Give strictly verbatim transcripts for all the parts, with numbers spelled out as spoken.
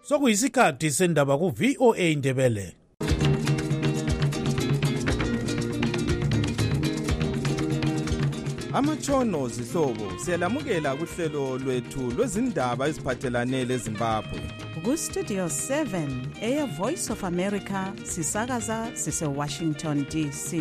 sokuyisikhathi sendaba ku V O A Ndebele. Amatshono zihlobo siyalamukela kuhlelo lwethu lwezindaba eziphathelane leZimbabwe. Ku Studio seven eya Voice of America sisakaza sise Washington D C.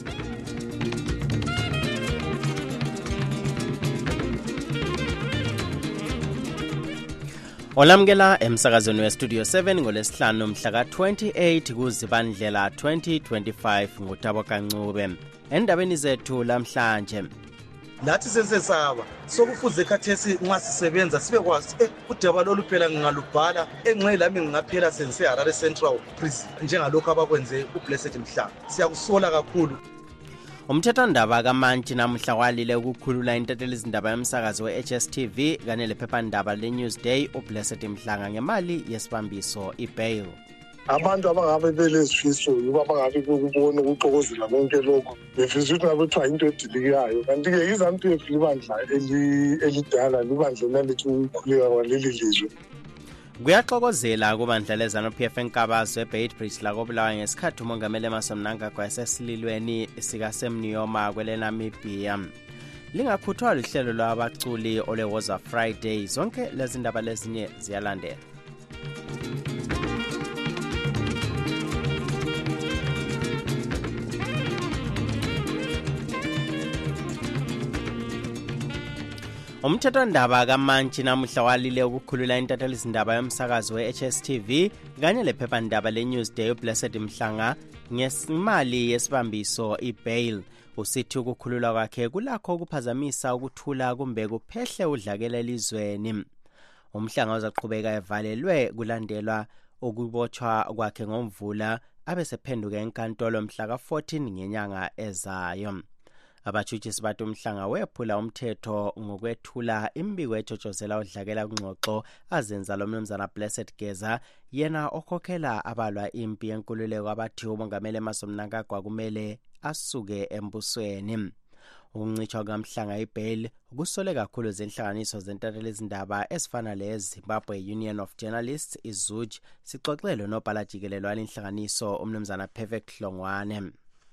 Olamukela emsakazweni we Studio seven ngolesihlanu mhla ka twenty-eight kuZibandlela twenty twenty-five ngutabo kancube. Endabeni zethu lamhlanje lathi sensesaba sokufuze khathesi nxa sisebenza sibe kwazi eh udaba lolu phela ngingalubhala enxe lami ngingaphela sense Harare Central Prison njengalokho abakwenze uBlessed Mhlanga. Siyakusola kakhulu. Umthethwandaba kaMantshi namhla walile ukukhulula intatheli izindaba yomsakazo we-H S T V kanye lephephandaba le-Newsday uBlessed Mhlanga ngemali yesibambiso i-bail. Abantu abangabe belesifiso ukuba bangabe ukubona ukuxokozela konke lokho befisa ukuthi ngabe kuthiwa into edilikayo kanti-ke izantu yethu libandla elidala libandla nalethi ukukhuleka kwaleli lizwe. Kuyaxokozela kubandla leZANU-P F eNkabazo eBeitbridge lakobulawa ngesikhathi umongameli Emmerson Mnangagwa esesililweni sikaSemnyoma kweleNamibia. Lingakhuthwa lihlelo lwabaculi oleWoza Friday. Zonke lezi ndaba lezinye ziyalandela. Umthethwandaba kaMantshi namhla walile ukukhulula intatheli izindaba yomsakazo we-H S T V kanye lephephandaba le-Newsday uBlessed Mhlanga ngemali yesibambiso i-bail. Usithi ukukhulula kwakhe kulakho ukuphazamisa ukuthula kumbe kuphehle udlakela elizweni. Umhlanga uzaqhubeka evalelwe kulandelwa ukubotshwa kwakhe ngoMvula abesephenduka enkantolo mhla ka fourteen ngenyanga ezayo. Abatshutshisi bathi uMhlanga wephula umthetho ngokwethula imbiko ejojozela udlakela kungxoxo azenza lo mnumzana Blessed Geza yena okhokhela abalwa impi yenkululeko abathi umongameli Emmerson Mnangagwa kumele asuke embusweni. Ukuncitshwa kaMhlanga ibail kusole kakhulu zenhlanganiso zentatheli izindaba ezifana leZimbabwe Union of Journalists iZUJ. Sixoxele nobhala jikelelo walenhlanganiso umnumzana Perfect Hlongwane.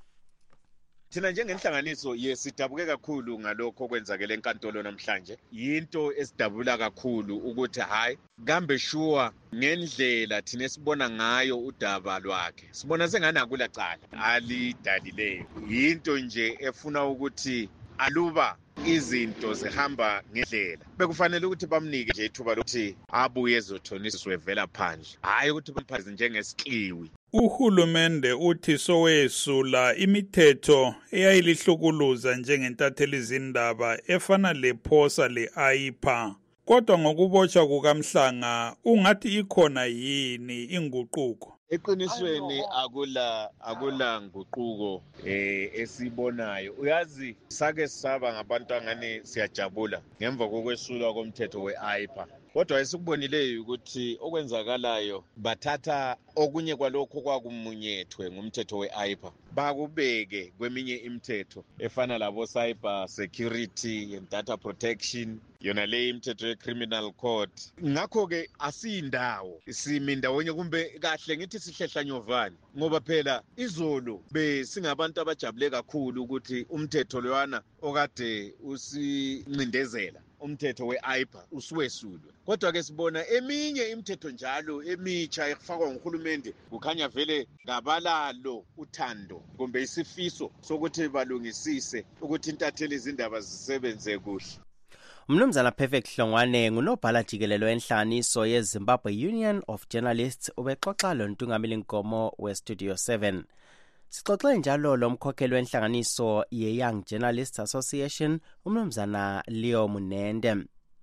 Thina njengenhlanganiso yesidabuke kakhulu ngalokho kwenzakele enkantolo namhlanje. Yinto esidabula kakhulu ukuthi hayi kambe sure ngendlela thina sibona ngayo udaba lwakhe. Sibona sengani akula cala alidalileyo. Yinto nje efuna ukuthi aluba izinto zihamba ngendlela bekufanele ukuthi bamnike nje ithuba lokuthi abuye ezothoniswa evela phandle, hayi ukuthi bamphaze njengesikliwi. Uhulumende uthi sowesula imithetho eyayilihlukuluza njengentatheli izindaba efana lephosa le-I P A. Kodwa ngokubotshwa kukaMhlanga ungathi ikhona yini inguquko? Eqinisweni akula akula nguquko eh esibonayo. Uyazi sake saba ngabantu angani siyajabula ngemva kokwesulwa komthetho we-I P A. Kodwa esikubonileyo ukuthi okwenzakalayo bathatha okunye kwalokho kwakumunyethwe ngumthetho we-I P A bakubeke kweminye imithetho efana labo cyber security and data protection, yona le imithetho ye-criminal code. Ngakho ke asiyindawo simi ndawonye kumbe kahle ngithi sihlehla nyovani ngoba phela izolo besingabantu abajabule kakhulu ukuthi umthetho lowana okade usincindezela umthetho we-I P A usuwesulwe. Kodwa ke sibona eminye imithetho njalo emitsha efakwa nguhulumende kukhanya vele ngabalalo uthando kumbe isifiso sokuthi balungisise ukuthi intatheli izindaba zisebenze kuhle. Umnumzana Perfect Hlongwane ngunobhala jikelelo enhlanganiso yeZimbabwe Union of Journalists ubexoxa lo ntungameli Nkomo we Studio seven. Sixoxe njalo lo mkhokheli wenhlanganiso ye-Young Journalists Association umnumzana Leo Munende.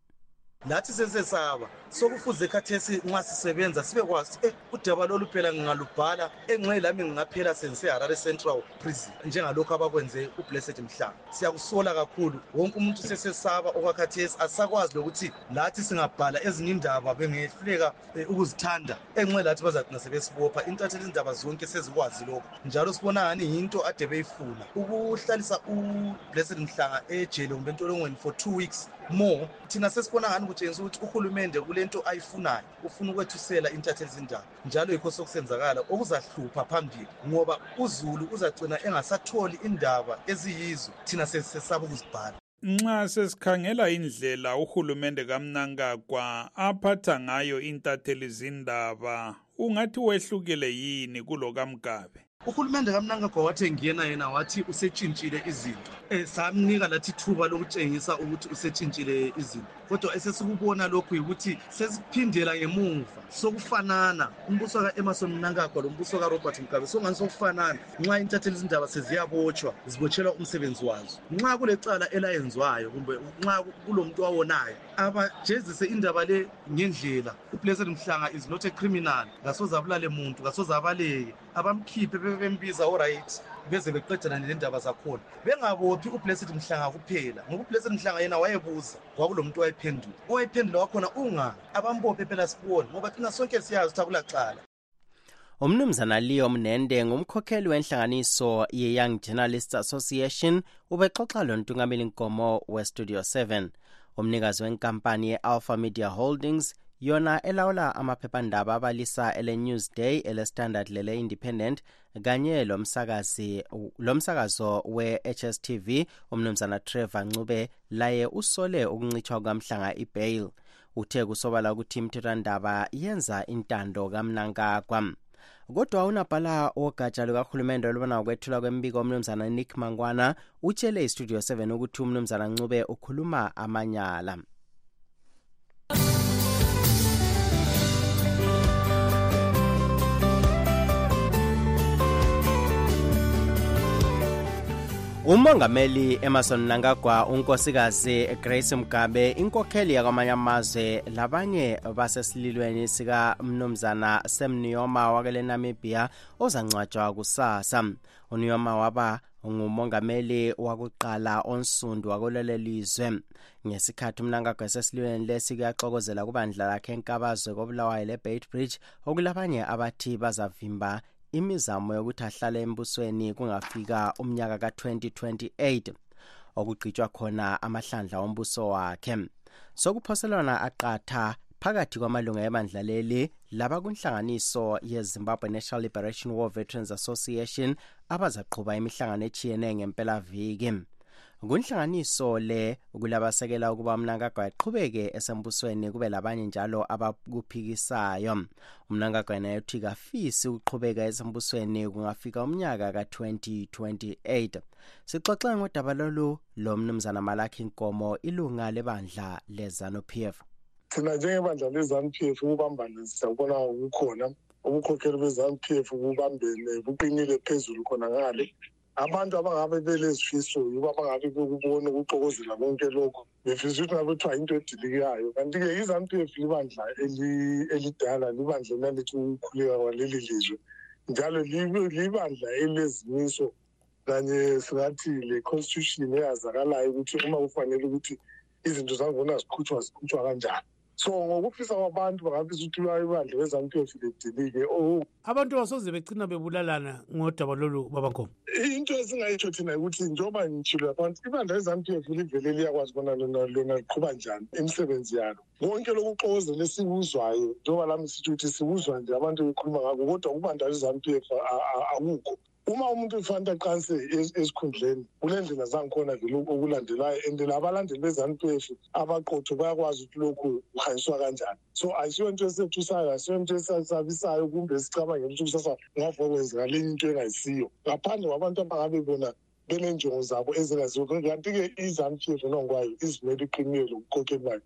Lathi sensesaba sokufuze khathesi nxa sisebenza sibe kwazi eh udaba lolu phela ngingalubhala enxe lami ngingaphela sense Harare Central Prison njengalokho abakwenze uBlessed Mhlanga. Siyakusola kakhulu wonke umuntu sesesaba okwakhathesi asakwazi lokuthi lathi singabhala ezinye indaba bengehluleka ukuzithanda enxe lathi bazagcina sebesibopha intatheli izindaba zonke sezikwazi lokho. Njalo sibona ngani into ade beyifuna ukuhlalisa uBlessed Mhlanga ejele kumbe entolongweni for two weeks more thina sesibona ngani kutshengisa ukuthi uhulumende kulento ayifunayo ufuna ukwethusela intatheli zindaba njalo yikho sokusenzakala okuzahlupha phambili ngoba uZulu uzagcina engasatholi indaba eziyizo thina sesisaba ukuzibhala. Nxa sesikhangela indlela uhulumende kaMnangagwa aphatha ngayo intatheli zindaba ungathi wehlukile yini kulo kaMgabe? Uhulumende kaMnangagwa wathi ngiyena yena wathi usetshintshile izinto. Eh samnika lathi thuba lokutshengisa ukuthi usetshintshile izinto. Kodwa esesikubona lokhu ukuthi sesiphindela ngemuva sokufanana umbuso kaEmmerson Mnangagwa lombuso kaRobert Mugabe songani sokufanana nxa intatheli zindaba seziyabotshwa zibotshelwa umsebenzi wazo. Nxa kulecala elayenzwayo kumbe nxa kulomuntu wawonayo abajezise indaba le ngendlela. uBlessed Mhlanga is not a criminal. Ngasoza abulale umuntu, ngasoza abaleke. Abamkhiphe bembiza alright beze beqedana nendaba zakhona. Bengabophi uBlessed Mhlanga kuphela. Ngoba uBlessed Mhlanga yena wayebuza kwakulomuntu wayephendula. Owayephendula wakhona unga abambophe phela sibone ngoba thina sonke siyazi ukuthi akulacala. Umnumzana Leo Mnende ngumkhokheli wenhlanganiso ye-Young Journalists Association ubexoxa lontungameli Nkomo we-Studio seven. Umnikazi wenkampani ye-Alpha Media Holdings yona elawula amaphephandaba abalisa ele Newsday, ele Standard lele Independent kanye lomsakazi lomsakazo we-H S T V umnumzana Trevor Ncube laye usole ukuncithwa kwaMhlanga iBail. Uthe kusobala ukuthi imithethwandaba yenza intando kaMnangagwa. Kodwa unabhala ogatsha lukahulumende olubona ukwethula kwembiko umnumzana Nick Mangwana utshele iStudio seven ukuthi umnumzana Ncube ukhuluma amanyala. Umongameli Emmerson Mnangagwa, unkosikazi Grace Mugabe, inkokheli yakwamanye amazwe labanye basesililweni sika mnumzana Sam Nujoma wakele Namibia ozangcwatshwa kusasa. uNujoma waba ngumongameli wakuqala onsundu wakulelo lizwe. Ngesikhathi uMnangagwa esesililweni lesi kuyaxokozela kubandla lakhe enkabazwe koBulawayo leBeitbridge okulabanye abathi bazavimba imizamo yokuthi ahlale embusweni kungafika umnyaka ka twenty twenty-eight okugcitshwa khona amahlandla ombuso wakhe. Sokuphoselwana aqatha phakathi kwamalunga ebandla leli laba kunhlanganiso yeZimbabwe National Liberation War Veterans Association abazaqhuba imihlangano echiyene ngempela viki. Kunhlanganiso le kulabasekela ukuba uMnangagwa aqhubeke esembusweni kube labanye njalo abakuphikisayo. uMnangagwa naye uthi kafisi uqhubeka esembusweni kungafika umnyaka ka twenty twenty-eight. Sixoxe ngodaba lolu lo mnumzana Malaki Nkomo ilunga lebandla leZANU P F. Thina njengebandla leZANU P F ukubambana siyabona ukukhona ubukhokheli beZANU P F ukubambene buqinile phezulu khona ngale. Abantu abangabe belesifiso yiba abangabe bekubona ukuxokozela konke lokho befisa ukuthi ngabe kuthiwa into edilikayo kanti-ke iZANU P F libandla elidala libandla nalithi ukukhuleka kwaleli lizwe njalo libandla elezimiso kanye singathi le constitution eyazakalayo ukuthi uma kufanele ukuthi izinto zangona zikhutshwa zikhutshwa kanjani. So ngokufisa kwabantu bangafisa ukuthi ibandla leZANU P F lidilike. Abantu basoze begcina bebulalana ngodaba lolu babankhomo. Into esingayitsho thina ukuthi njengoba ngitshilo abantu ibandla leZANU P F livele liyakwazi bona lona lona liqhuba njani imisebenzi yalo. Konke lokuxokozela lesikuzwayo njengoba lami sithi ukuthi sikuzwa nje abantu bekhuluma ngakho kodwa kubandla leZANU P F akukho. Uma umuntu ufanele aqanse esikhundleni kulendlela zangikhona vele okulandelayo and labalandeli beZANU P F abaqotho bayakwazi ukuthi lokhu uhanyiswa kanjani. So ayisiyo into esethusayo, ayisiyo into esasabisayo kumbe esicabanga ukuthi kusasa ngava kwenzeka lenye into engayisiyo ngaphandle kwabantu abangabe bona benenjongo zabo ezingaziyo. Kanti-ke iZANU P F nongwayo izimele iqinile lokukhokheli bayo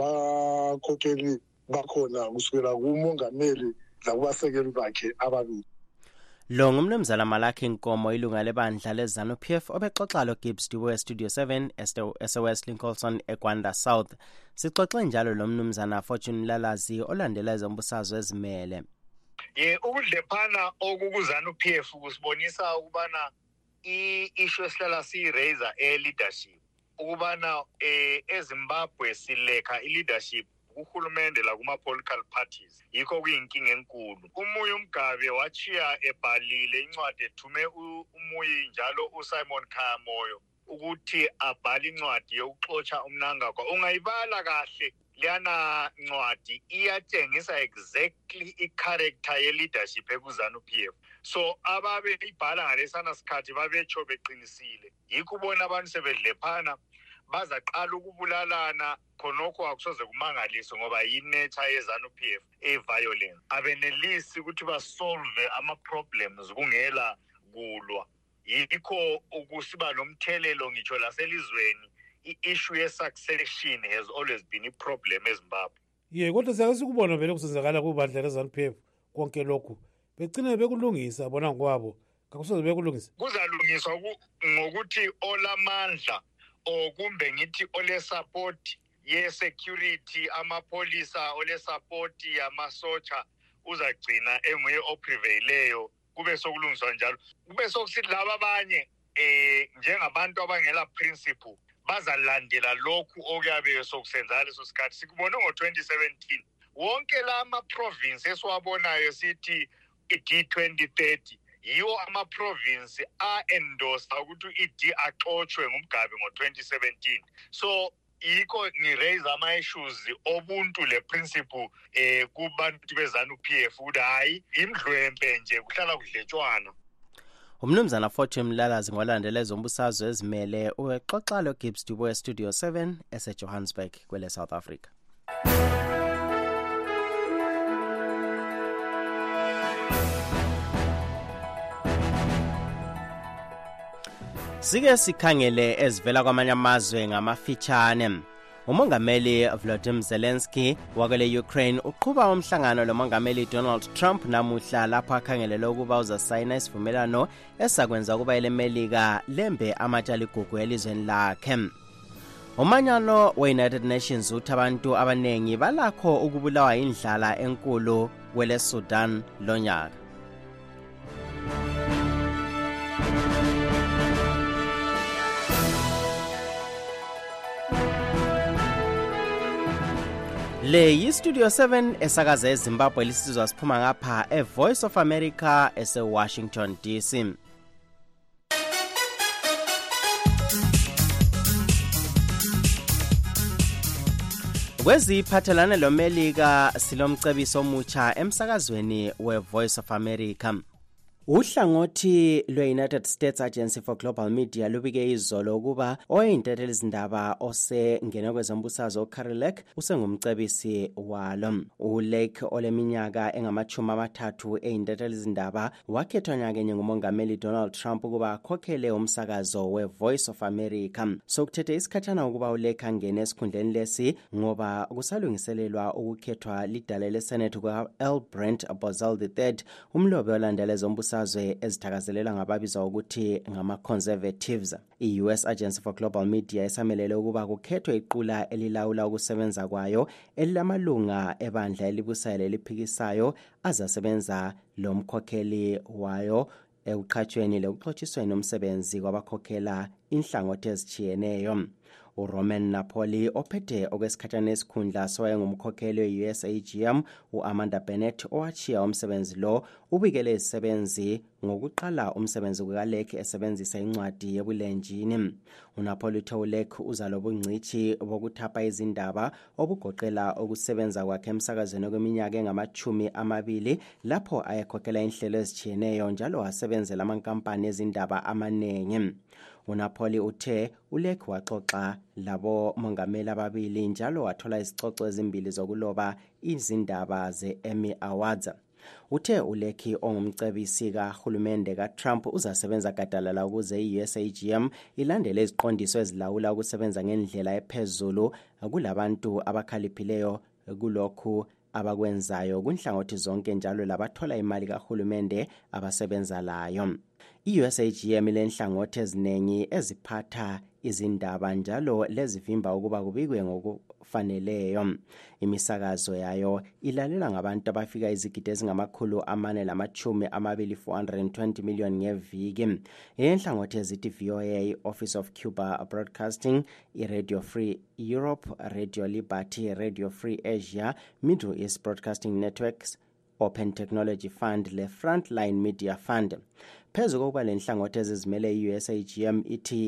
labakhokheli bakhona kusukela kumongameli lakubasekeli bakhe ababili. Lo ngumnumzana Malaki Nkomo ilunga lebandla leZANU P F obexoxa lo Gibbs Diwe Studio seven S O S Lincoln eGwanda South. Sixoxe njalo lo mnumzana Fortune Lalazi olandela izombusazwe ezimele. Ye ukudlephana okukuZANU P F kusibonisa ukubana i-issue esilala si-raise e-leadership ukubana eZimbabwe silekha i-leadership kuhulumende la kuma-political parties yikho kuyinkinga enkulu. Umuyi uMgabe wachiya ebhalile incwadi ethume umuyi njalo uSimon Khayamoyo ukuthi abhale incwadi yokuxotsha uMnangagwa. Ungayibala kahle leyana ncwadi iyatshengisa exactly i-character ye-leadership ekuzanu P F. So ababe ibhala ngalesana sikhathi babetsho beqinisile. Yikho ubona abantu sebedlephana bazaqala ukubulalana khonokho akusoze kumangalise ngoba yi-nature yezanu P F e-violent. Abenelisi ukuthi basolve ama-problems kungela kulwa. Yikho ukusiba nomthelelo ngitsho laselizweni i-issue ye-succession has always been i-problem eZimbabwe. Ye kodwa siyake sikubona vele kusenzakala kubandla lezanu P F konke lokhu begcine bekulungisa bona ngokwabo kakusoze bekulungisa. Kuzalungiswa ngokuthi olamandla o kumbe ngithi ole support ye security amapolisa ole support yamasocha uzagcina enguye oprevaileyo kube sokulungiswa njalo. Kube sokusithi laba abanye eh njengabantu abangela principle bazalandela lokhu okuyabe sokusenza leso sikhathi. Sikubone ngo twenty seventeen wonke lama province esiwabonayo sithi i-D twenty thirty yiwo ama province a endorse ukuthi i-D axoxwe ngumgabe ngo twenty seventeen. So yikho ni raise ama issues obuntu le principle eh kubantu bezanu P F ukuthi hayi imdlwempe nje kuhlala kudletshwana. Umnumzana Fortune Mlalazi ngolandela zombusazwe ezimele uxoxa lo Gibbs Dubo Studio seven ese Johannesburg kwele South Africa. Sike sikhangele ezivela kwamanye amazwe ngamafitshane. Umongameli Volodymyr Zelensky wakele Ukraine uqhuba umhlangano lomongameli Donald Trump namuhla lapho akhangelele ukuba uzasayina isivumelano esakwenza ukuba elemelika lembe amatshali gugu elizweni lakhe. Umanyano we-United Nations uthi abantu abanengi balakho ukubulawa indlala enkulu kwele Sudan lonyaka. Le yi-Studio seven esakaza eZimbabwe lisizwa siphuma ngapha e-Voice of America ese-Washington D C. Kweziphathelane lomelika silomcebiso omutsha emsakazweni we-Voice of America. Uhlangothi lwe-United States Agency for Global Media lubike izolo ukuba oyintatheli izindaba osengene kwezombusazwe uCarrie Lake usengumcebisi walo. uLake oleminyaka engamachumi amathathu eyintatheli izindaba wakhethwa nyakenye ngumongameli Donald Trump ukuba akhokhele umsakazo we-Voice of America. Sokuthethe isikhathana ukuba uLake angene esikhundleni lesi ngoba kusalungiselelwa ukukhethwa lidala leSenate kwa-L. Brent Bozell the third, umlobi olandela ezombusazwe ezithakazelela ngababizwa ukuthi ngama-conservatives. I-U S Agency for Global Media esamelele ukuba kukhethwe iqula elilawula ukusebenza kwayo elilamalunga ebandla elibusayo eliphikisayo azasebenza lo mkhokheli wayo ekuqhatshweni lekuxotshisweni umsebenzi kwabakhokhela inhlangothi ezijiyeneyo. uRoman Napoli ophethe okwesikhathana esikhundla soyengumkhokheli we-U S A G M uAmanda Bennett owachiya umsebenzi lo ubikele izisebenzi ngokuqala umsebenzi kukaLake esebenzisa incwadi yebulenjini. uNapoli uthe uLake uzalobungcithi bokuthapha izindaba obugoqela ukusebenza kwakhe emsakazweni kweminyaka engamachumi amabili lapho ayekhokhela inhlelo ezijiyeneyo njalo wasebenzela amankampani ezindaba amanengi. uNapoli uthe uLake waxoxa labo mongameli ababili njalo wathola izicoco ezimbili zokuloba izindaba ze-Emmy Awards. Uthe uLake ongumcebisi kahulumende kaTrump uzasebenza gadalala ukuze i-U S A G M ilandele iziqondiso ezilawula ukusebenza ngendlela ephezulu kulabantu abakhaliphileyo kulokhu abakwenzayo kunhlangothi zonke njalo labathola imali kahulumende abasebenza layo. I-U S A G M ilenhlangothi eziningi eziphatha izindaba njalo lezivimba ukuba kubikwe ngokufaneleyo. Imisakazo yayo ilalela ngabantu abafika izigidi ezingamakhulu amane lamachumi amabili four hundred twenty million ngeviki. Inhlangothi ezithi V O A, Office of Cuba Broadcasting, iRadio Free Europe, Radio Liberty, Radio Free Asia, Middle East Broadcasting Networks, Open Technology Fund le Frontline Media Fund. Phezu kokuba lenhlangothi ezizimele i-U S A G M ithi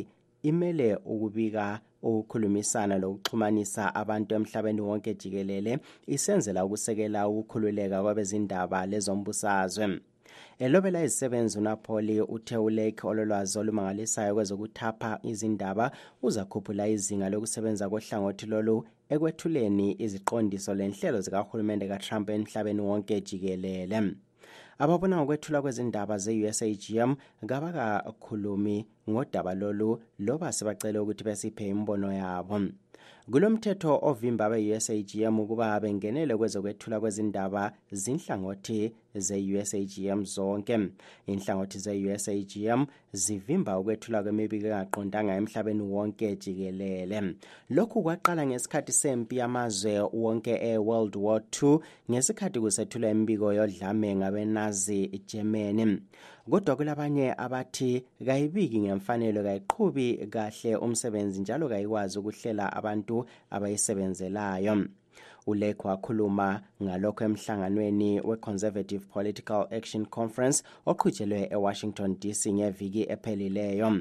imele ukubika ukukhulumisana lokuxhumanisa abantu emhlabeni wonke jikelele isenzela ukusekela ukukhululeka kwabezindaba lezombusazwe. Elobela izisebenzi uNapoli uthe uLake ololwazi olumangalisayo kwezokuthapha izindaba uzakhuphula izinga lokusebenza kohlangothi lolu ekwethuleni iziqondiso lenhlelo zikahulumende kaTrump emhlabeni wonke jikelele. Ababona ngokwethula kwezindaba ze-U S A G M kabakakhulumi ngodaba lolu loba sebacele ukuthi besiphe imbono yabo. Kulomthetho ovimba be-U S A G M ukuba bengenele kwezokwethula kwezindaba zinhlangothi ze-U S A G M zonke. Inhlangothi ze-U S A G M zivimba ukwethula kwemibiko engaqondanga emhlabeni wonke jikelele. Lokhu kwaqala ngesikhathi sempi yamazwe wonke e-World War Two ngesikhathi kusethula imibiko yodlame ngabeNazi Germany. Kodwa kulabanye abathi kayibiki ngemfanelo kayiqhubi kahle umsebenzi njalo kayikwazi ukuhlela abantu abayisebenzelayo. uLake wakhuluma ngalokho emhlanganweni we-Conservative Political Action Conference oqhutshelwe eWashington D C ngeviki ephelileyo.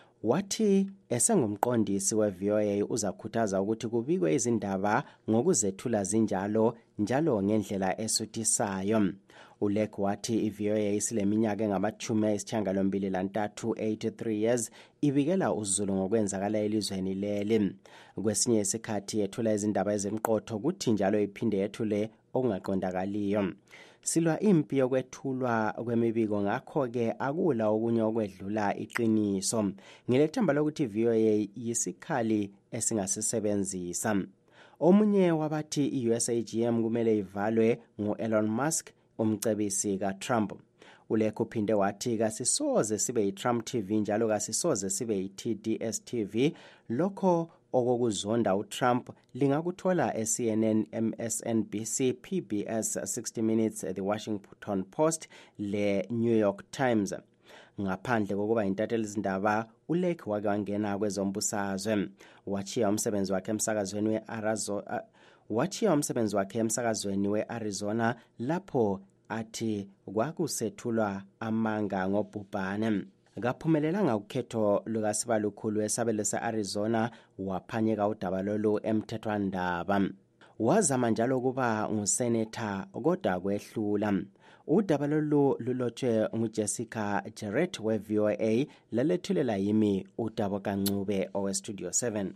Wathi esengumqondisi we-V O A uzakhuthaza ukuthi kubikwe izindaba ngokuzethula zinjalo njalo ngendlela esuthisayo. uLake wathi i-V O A isileminyaka engamachumi ayisithiyagalombili lantathu eighty-three years ibikela uzulu ngokwenzakala elizweni leli. Kwesinye isikhathi yethula izindaba ezimqotho kuthi njalo iphinde yethule okungaqondakaliyo. Silwa impi yokwethulwa kwemibiko ngakho-ke akula okunye okwedlula iqiniso. Ngilethemba lokuthi i-V O A yisikhali esingasisebenzisa. Omunye wabathi i-U S A G M kumele ivalwe ngu-Elon Musk umcebisi kaTrump. uLake uphinde wathi kasisoze sibe yi-Trump T V njalo kasisoze sibe yi-T D S T V. Lokho okokuzonda uTrump lingakuthola e-C N N, M S N B C, P B S, sixty minutes, The Washington Post, le-New York Times. Ngaphandle kokuba intatheli izindaba, uLake wake wangena kwezombusazwe. Wachiya umsebenzi wakhe emsakazweni we-Arizona wachiya umsebenzi wakhe emsakazweni we-Arizona lapho athi kwakusethulwa amanga ngobhubhane. Kaphumelelanga ukhetho lukasibalukhulu esabelo se-Arizona waphanyeka udaba lolu emthethwandaba. Wazama njalo ukuba ngusenetha kodwa kwehlula. Udaba lolu lulotshwe nguJessica Jarrett we-V O A lalethulela yimi uDabo Kancube owe-Studio seven.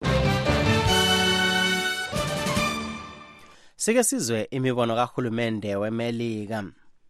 Sike sizwe imibono kahulumende weMelika.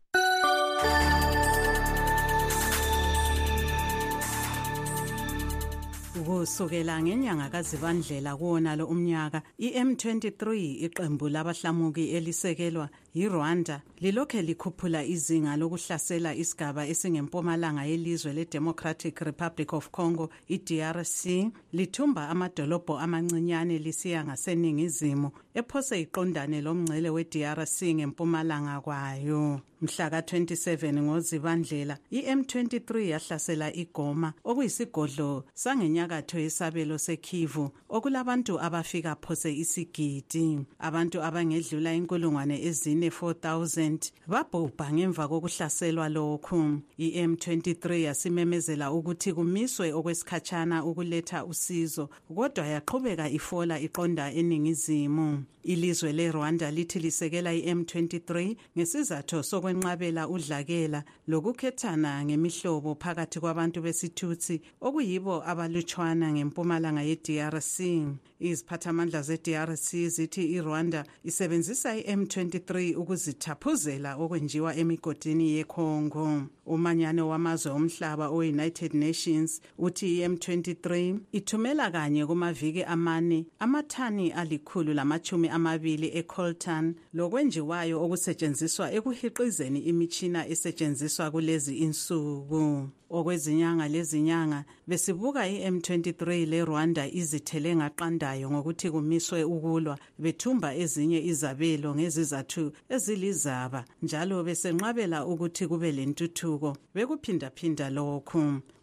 Kusukela ngenyanga kaZibandlela kuwona lo umnyaka i-M twenty-three iqembu labahlamuki elisekelwa yiRwanda lilokhe likhuphula izinga lokuhlasela isigaba esingempumalanga yelizwe le-Democratic Republic of Congo i-D R C lithumba amadolobho amancinyane lisiya ngaseningizimu ephose iqondane lomngcele we-D R C ngempumalanga kwayo. Mhla ka twenty-seven ngoZibandlela i-M twenty-three yahlasela iGoma okuyisigodlo sangenyakatho yesabelo seKivu okulabantu abafika phose isigidi. Abantu abangedlula inkulungwane ezine four thousand babhubha ngemva kokuhlaselwa lokhu. I-M twenty-three yasimemezela ukuthi kumiswe okwesikhatshana ukuletha usizo kodwa yaqhubeka ifola iqonda eningizimu. Ilizwe leRwanda lithi lisekela i-M twenty-three ngesizathu sokwenqabela udlakela lokukhethana ngemihlobo phakathi kwabantu besithutsi okuyibo abalutshwana ngempumalanga ye-D R C. Iziphathamandla ze-D R C zithi iRwanda isebenzisa i-M twenty-three ukuzithaphuzela okwenjiwa emigodini yeCongo. Umanyano wamazwe omhlaba o-United Nations uthi i-M twenty-three ithumela kanye kumaviki amane amathani alikhulu lamachumi amabili ecoltan lokwenjiwayo okusetshenziswa ekuhiqizeni imitshina esetshenziswa kulezi insuku. Okwezinyanga lezinyanga besibuka i-M twenty-three leRwanda izithele ngaqandayo ngokuthi kumiswe ukulwa bethumba ezinye izabelo ngezizathu ezilizaba njalo besenqabela ukuthi kube lentuthuko bekuphindaphinda lokhu.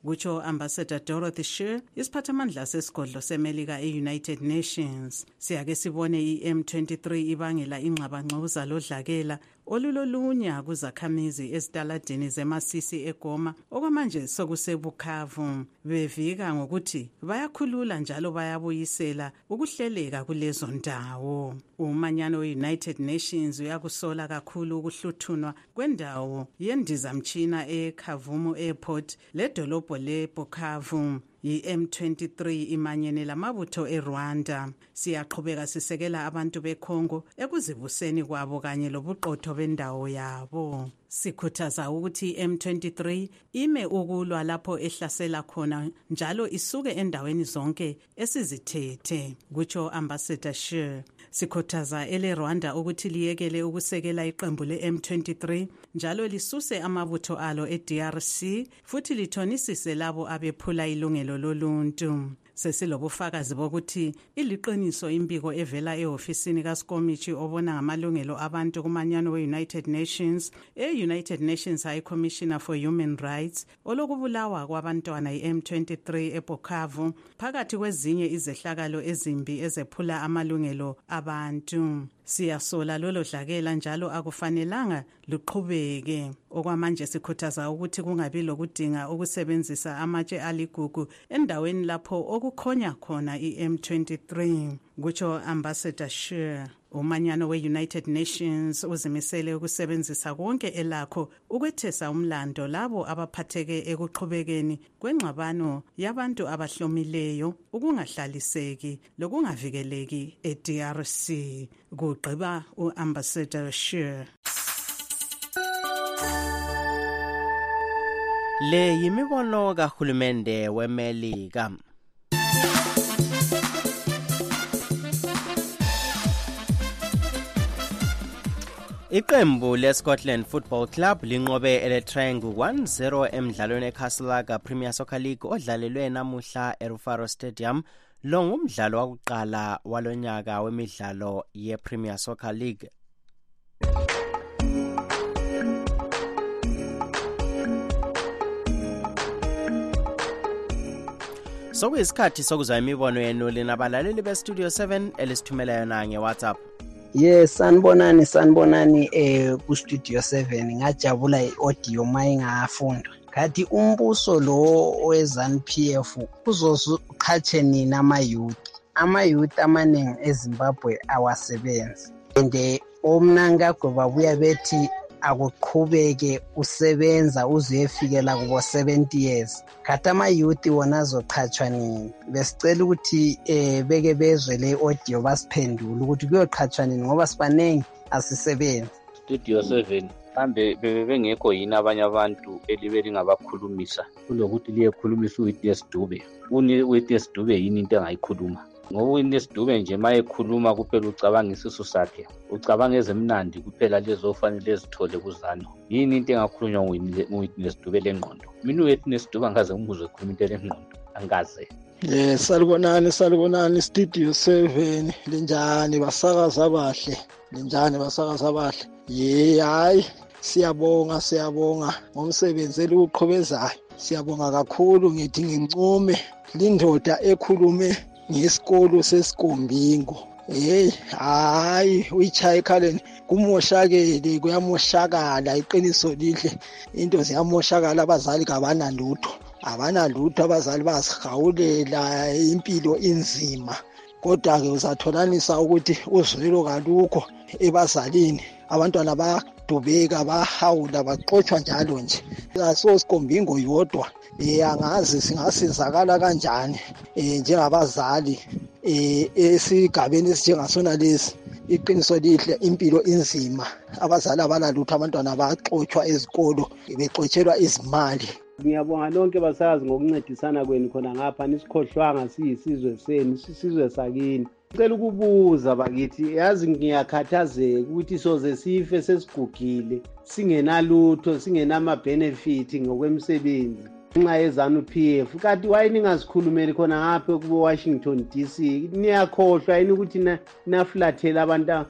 kutsho Ambassador Dorothy Shear, isiphathamandla sesigodlo seMelika e-United Nations. Siyake sibone i-M twenty-three ibangela ingxabangxoza lodlakela olulolunya kuzakhamizi ezitaladini zeMasisi eGoma okwamanje sokuseBukavu, bevika ngokuthi bayakhulula njalo bayabuyisela ukuhleleka kulezo ndawo. Umanyano we-United Nations uyakusola kakhulu ukuhluthunwa kwendawo yendizamtshina eKavumu Airport ledolobho leBukavu. I-M twenty-three imanyene lamabutho eRwanda. Siyaqhubeka sisekela abantu beKongo ekuzibuseni kwabo kanye lobuqotho bendawo yabo. Sikhuthaza ukuthi i-M twenty-three ime ukulwa lapho ehlasela khona njalo isuke endaweni zonke esizithethe, kutsho Ambassador Shear. Sikhuthaza ele Rwanda ukuthi liyekele ukusekela iqembu le-M twenty-three njalo lisuse amabutho alo e-D R C futhi lithonisise labo abephula ilungelo loluntu. Sesilobufakazi bokuthi iliqiniso imbiko evela ehofisini kaSkomichi obona ngamalungelo abantu kumanyano we-United Nations e-United Nations High Commissioner for Human Rights olokubulawa kwabantwana i-M twenty-three eBukavu phakathi kwezinye izehlakalo ezimbi ezephula amalungelo abantu. Siyasola lolo dlakela njalo akufanelanga luqhubeke. Okwamanje sikhuthaza ukuthi kungabi lokudinga ukusebenzisa amatshe aligugu endaweni lapho okukhonya khona i-M twenty-three, kutsho Ambassador Shear. Umanyano we-United Nations uzimisele ukusebenzisa konke elakho ukwethesa umlando labo abaphatheke ekuqhubekeni kwengxabano yabantu abahlomileyo ukungahlaliseki lokungavikeleki e-D R C, kugqiba u-Ambassador Shear. Le yimibono kahulumende weMelika. Iqembu leScotland Football Club linqobe ele-Triangle one zero emdlalweni eCastlegar Premier Soccer League odlalelwe namuhla eRufaro Stadium. Lo ngumdlalo wakuqala walonyaka wemidlalo yePremier Soccer League. Sokuyisikhathi sokuzwa imibono yenu linabalaleli beStudio seven elisithumela yona ngeWhatsApp. Yes, sanibonani sanibonani eh ku Studio seven ngajabula iaudio mayingafunda. Kathi umbuso lo weZANU P F uzoqhatshe nina ama youth. Ama youth amaningi eZimbabwe awasebenzi. Ende omnanga goba buya bethi akuqhubeke usebenza uzefikela kubo seventy years. Kathi ama youth wona azoqhatshwa nini? Besicela ukuthi eh beke bezwe le audio basiphendule ukuthi kuyoqhatshwa nini ngoba sibanengi asisebenzi. Studio seven kambe bebe bengekho yini abanye abantu elibe lingabakhulumisa kulokuthi liyekhulumisa uWitness Dube. Uni Witness Dube yini into engayikhuluma? Ngoba uWitness Dube nje mayekhuluma kuphela ucabanga isisu sakhe, ucabanga ezemnandi kuphela lezofanele ezithole kuZANU. Yini into engakhulunywa nguWitness Dube lengqondo? Mina uWitness Dube angaze ngimuzwe ekhuluma into lengqondo, angaze. Yes, salibonani salibonani Studio seven linjani basakaza abahle, linjani basakaza abahle. Ye hayi siyabonga siyabonga ngomsebenzi eliqhobezayo. Siyabonga kakhulu ngithi ngincume lindoda ekhulume ngesikolo sesikombingo. Hey hayi uyichaya ekhaleni kumoshakele kuyamoshakala iqiniso lihle into ziyamoshakala abazali kabana lutho abana lutho abazali basihawulela impilo inzima kodwa ke uzatholanisa ukuthi uzwelo kalukho ebazalini abantwana badubeka bahawula baxoxwa njalo nje aso sikombingo yodwa eh angazi singasizakala kanjani eh njengabazali eh esigabeni esinjengasona lesi iqiniso lihle impilo inzima abazali abalalutho abantwana baxoxwa ezikolo bexotshelwa izimali. Ngiyabonga lonke basazi ngokuncedisana kwenu khona ngapha nisikhohlwanga siyisizwe senu sisizwe sakini. Ngicela ukubuza bakithi yazi ngiyakhathazeka ukuthi soze sife sesigugile singenalutho singenama benefit ngokwemsebenzi nxa yeZANU P F kanti wayini ngasikhulumeli khona ngapha kubo Washington D C niyakhohlwa yini ukuthi naflathela abantu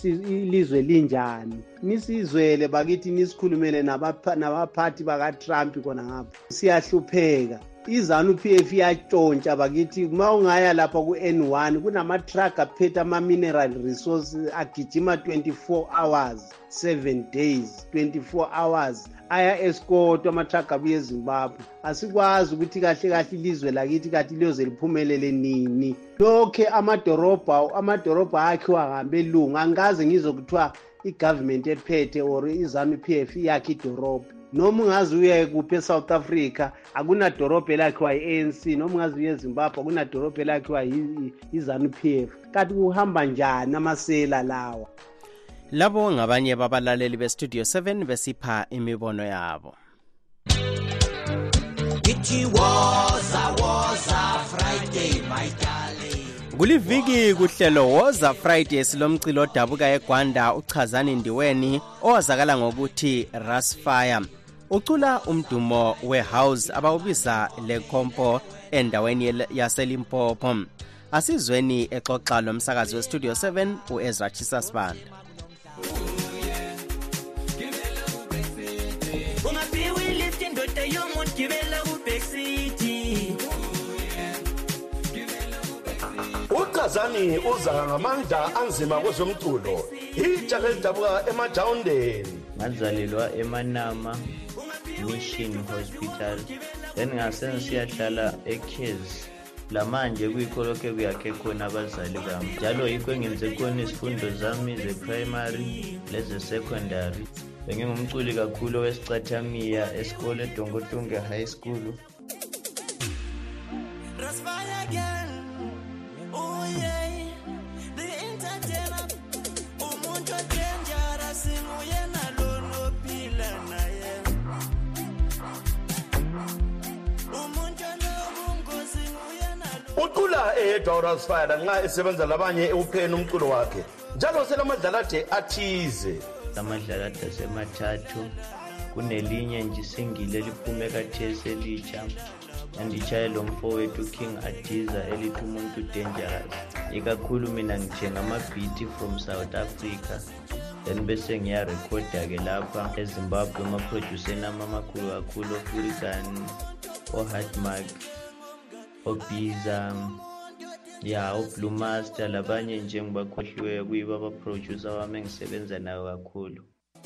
ilizwe linjani nisizwele bakithi nisikhulumele nabaphathi baka Trump khona ngapha siyahlupheka izanu P F iyatshontsha bakithi uma ungaya lapha ku N one kunama-truck aphethe ama-mineral resources agijima twenty-four hours seven days twenty-four hours aya escort ama-truck abuye eZimbabwe. Asikwazi ukuthi kahle kahle ilizwe lakithi kathi liyoze liphumelele nini. Lokhe amadorobha amadorobha akhe wahambe lunga angikaze ngizokuthiwa i-government ephethe or izanu P F yakhe idorobha. Noma ungazi uye kuphi eSouth Africa akunadorobha elakhiwa yi-A N C, noma ungazi uye eZimbabwe akunadorobha elakhiwa izanu P F. Kanti kuhamba njani amasela lawa? Labo ngabanye babalaleli beStudio seven besipha imibono yabo. It was a was a Friday my darling. Kuliviki kuhlelo Woza Friday silomcilo odabuka eGwanda uchazani Ndiweni owazakala ngokuthi Rasfire. Ucula umdumo wehouse abawubiza lekhompo endaweni yaseLimpopo. Asizweni exoxa lomsakazi weStudio seven uEzra Chisasbanda. Uchazani uza ngamandla anzima kwezomculo itsha elidabuka emajawundeni. Ngazalelwa eManama Mission Hospital then ngase siyahlala eKhez lamanje kuyikholoke kuyakhe khona abazali bami njalo yikho ngenze khona isifundo zami ze-primary leze-secondary. Bengingumculi kakhulu wesicathamiya esikole eDongotonge High School. Ucula eyedwa uRasfire nxa esebenza labanye ewupheni umculo wakhe njalo selamadlalade athize. Amadlalade asemathathu kunelinye nje singile liphume kathesi elitsha anditshaye lo mfowethu King Adiza elithi umuntu dangerous. Ikakhulu mina ngithenga ama-beat from South Africa then bese ngiyarekhoda ke lapha eZimbabwe ama-producer nami amakhulu kakhulu oFurican oHatmark oBiza ya uBlue Master labanye nje ngibakhohliwe kuyiba aba-producer wami engisebenza nayo kakhulu.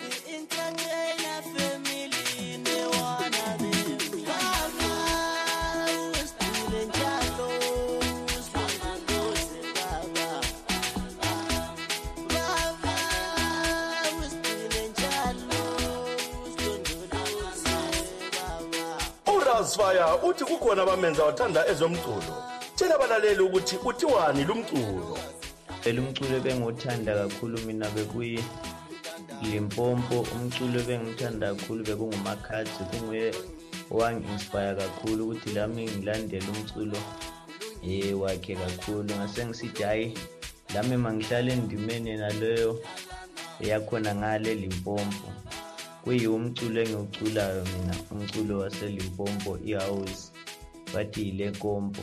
Rasfire uthi kukhona abamenza wathanda ezomculo. Tshela abalaleli ukuthi uthiwani lumculo. Lumculo bengothanda kakhulu mina bekuyi Limpopo. Umculo bengithanda kakhulu bekunguMakhathi, kunguye wangi-inspire kakhulu ukuthi lami ngilandele umculo eh wakhe kakhulu. Ngase ngisithi hayi lami mangihlala endimeni naleyo yakhona ngale Limpopo. Kuyi umculo engiwuculayo mina umculo waseLimpopo ihouse bathi ile kompo.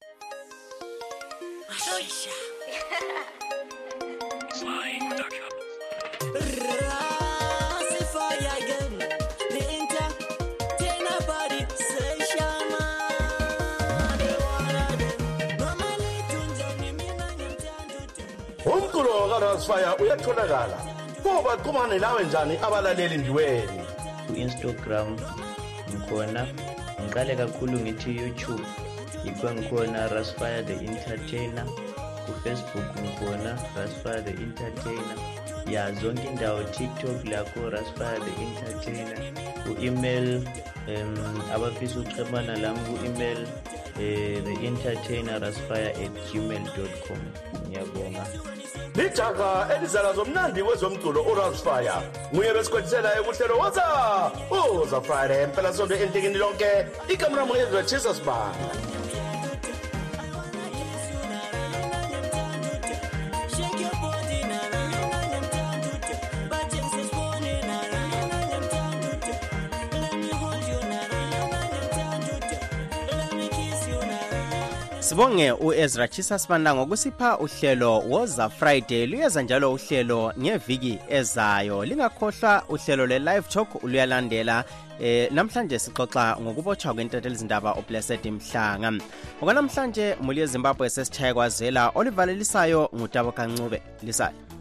Umculo kaRasfire uyatholakala. Kuba kumane nawe njani abalaleli Ndiweni? Ku-Instagram ngikhona, ngiqale kakhulu ngithi YouTube yikho ngikhona Rasfire the Entertainer. Ku-Facebook ngikhona Rasfire the Entertainer. Ya zonke indawo TikTok lakho Rasfire the Entertainer. Ku-email um abafisa ukuxhumana lami ku-email eh the entertainer rasfire at gmail dot com. Ngiyabonga. Lijaga elizala zomnandi wezomculo uRasfire nguye besikwethisela ekuhlelo Woza Woza Friday impela sonto entikini lonke ikamera muEzra Chisasbanda. Sibonge uEzra Chisa Sibanda ngokusipha uhlelo Woza Friday. Luyeza njalo uhlelo ngeviki ezayo. Lingakhohlwa uhlelo le live talk uluyalandela. Eh namhlanje sixoxa ngokubotshwa kwentathelizindaba uBlessed Mhlanga. Ngokanamhlanje muli eZimbabwe sesithaya kwazela olivalelisayo ngutabo Kancube lisayo.